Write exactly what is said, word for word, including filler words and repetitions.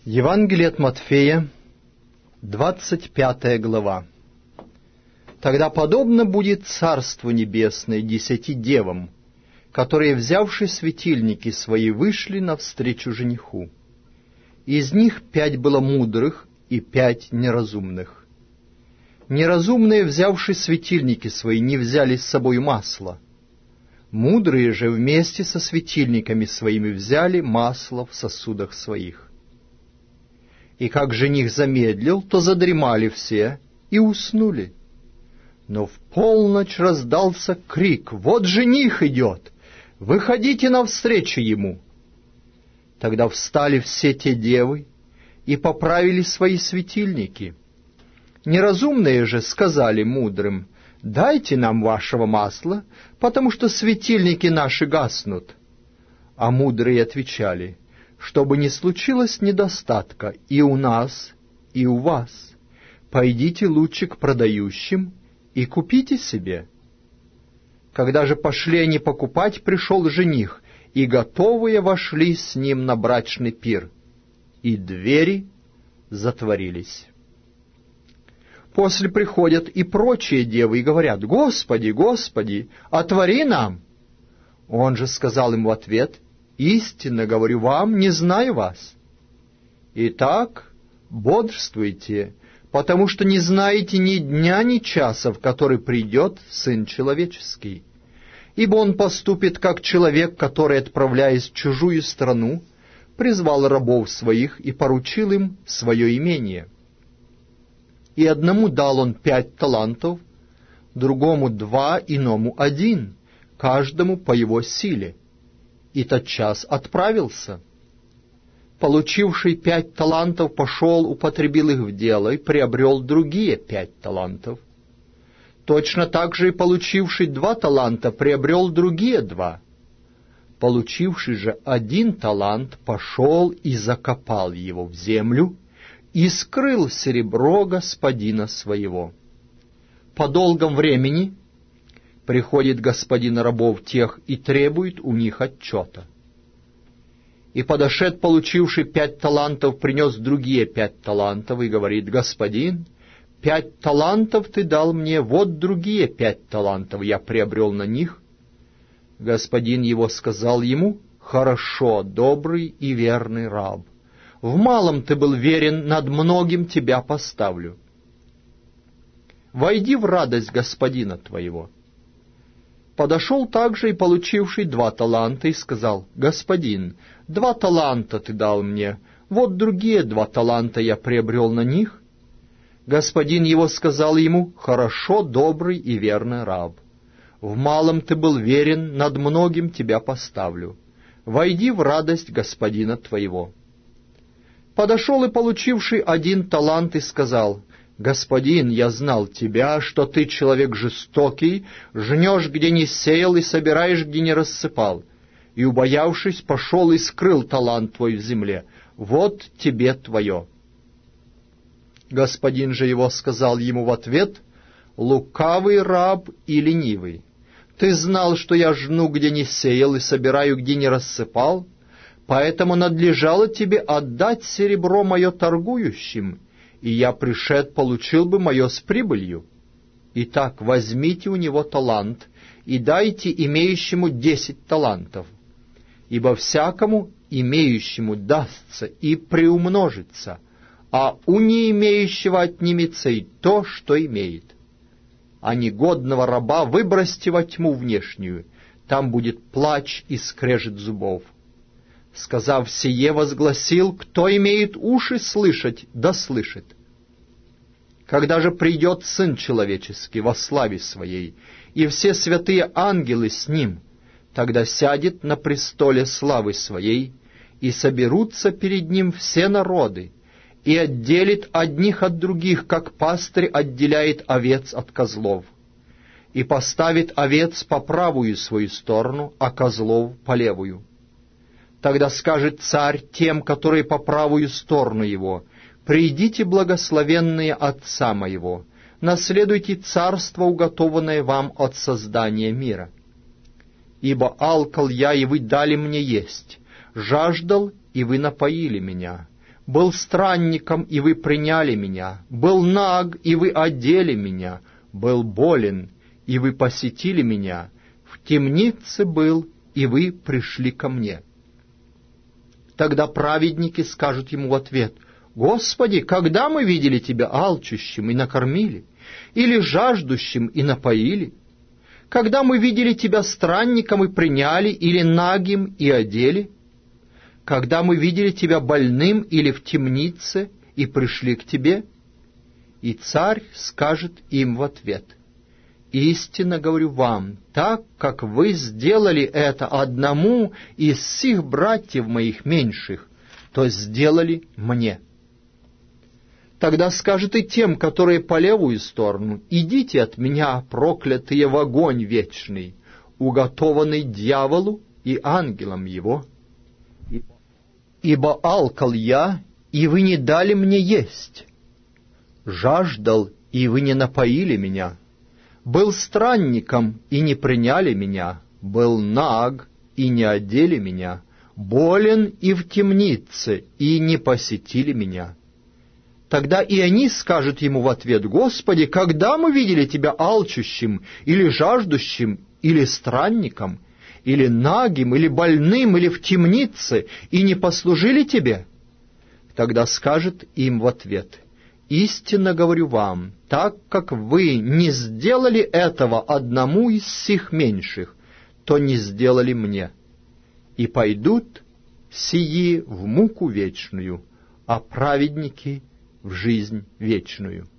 Евангелие от Матфея, двадцать пятая глава. «Тогда подобно будет Царство Небесное десяти девам, которые, взявши светильники свои, вышли навстречу жениху. Из них пять было мудрых и пять неразумных. Неразумные, взявши светильники свои, не взяли с собой масла. Мудрые же вместе со светильниками своими взяли масло в сосудах своих. И как жених замедлил, то задремали все и уснули. Но в полночь раздался крик: «Вот жених идет! Выходите навстречу ему!» Тогда встали все те девы и поправили свои светильники. Неразумные же сказали мудрым: «Дайте нам вашего масла, потому что светильники наши гаснут». А мудрые отвечали: «Чтобы не случилось недостатка и у нас, и у вас, пойдите лучше к продающим и купите себе». Когда же пошли они покупать, пришел жених, и готовые вошли с ним на брачный пир, и двери затворились. После приходят и прочие девы и говорят: «Господи, Господи, отвори нам!» Он же сказал им в ответ: «Истинно говорю вам, не знаю вас. Итак, бодрствуйте, потому что не знаете ни дня, ни часа, в который придет Сын Человеческий. Ибо он поступит, как человек, который, отправляясь в чужую страну, призвал рабов своих и поручил им свое имение. И одному дал он пять талантов, другому два, иному один, каждому по его силе. И тотчас отправился. Получивший пять талантов пошел, употребил их в дело и приобрел другие пять талантов. Точно так же и получивший два таланта приобрел другие два. Получивший же один талант пошел и закопал его в землю и скрыл серебро господина своего. По долгом времени приходит господин рабов тех и требует у них отчета. И подошед, получивший пять талантов, принес другие пять талантов и говорит: «Господин, пять талантов ты дал мне, вот другие пять талантов я приобрел на них». Господин его сказал ему: «Хорошо, добрый и верный раб. В малом ты был верен, над многим тебя поставлю. Войди в радость господина твоего». Подошел также и получивший два таланта и сказал: «Господин, два таланта ты дал мне, вот другие два таланта я приобрел на них». Господин его сказал ему: «Хорошо, добрый и верный раб. В малом ты был верен, над многим тебя поставлю. Войди в радость господина твоего». Подошел и получивший один талант и сказал: «Господин, я знал тебя, что ты человек жестокий, жнешь, где не сеял, и собираешь, где не рассыпал. И, убоявшись, пошел и скрыл талант твой в земле. Вот тебе твое». Господин же его сказал ему в ответ: «Лукавый раб и ленивый, ты знал, что я жну, где не сеял, и собираю, где не рассыпал, поэтому надлежало тебе отдать серебро мое торгующим, и я, пришед, получил бы мое с прибылью. Итак, возьмите у него талант и дайте имеющему десять талантов, ибо всякому имеющему дастся и приумножится, а у не имеющего отнимется и то, что имеет. А негодного раба выбросьте во тьму внешнюю, там будет плач и скрежет зубов». Сказав сие, возгласил: «Кто имеет уши слышать, да слышит. Когда же придет Сын Человеческий во славе Своей, и все святые ангелы с Ним, тогда сядет на престоле славы Своей, и соберутся перед Ним все народы, и отделит одних от других, как пастырь отделяет овец от козлов, и поставит овец по правую свою сторону, а козлов по левую. Тогда скажет царь тем, которые по правую сторону его: «Придите, благословенные Отца моего, наследуйте царство, уготованное вам от создания мира. Ибо алкал я, и вы дали мне есть, жаждал, и вы напоили меня, Был странником, и вы приняли меня, был наг, и вы одели меня, был болен, и вы посетили меня, в темнице был, и вы пришли ко мне». Тогда праведники скажут ему в ответ: «Господи, когда мы видели Тебя алчущим и накормили, или жаждущим и напоили? Когда мы видели Тебя странником и приняли, или нагим и одели? Когда мы видели Тебя больным или в темнице и пришли к Тебе?» И царь скажет им в ответ: «Истинно говорю вам, так как вы сделали это одному из сих братьев моих меньших, то сделали мне». Тогда скажет и тем, которые по левую сторону: «Идите от меня, проклятые, в огонь вечный, уготованный дьяволу и ангелам его. Ибо алкал я, и вы не дали мне есть, жаждал, и вы не напоили меня, был странником, и не приняли меня, был наг, и не одели меня, болен и в темнице, и не посетили меня». Тогда и они скажут ему в ответ: «Господи, когда мы видели Тебя алчущим, или жаждущим, или странником, или нагим, или больным, или в темнице, и не послужили Тебе?» Тогда скажет им в ответ: «Истинно говорю вам, так как вы не сделали этого одному из сих меньших, то не сделали мне. И пойдут сии в муку вечную, а праведники — в жизнь вечную».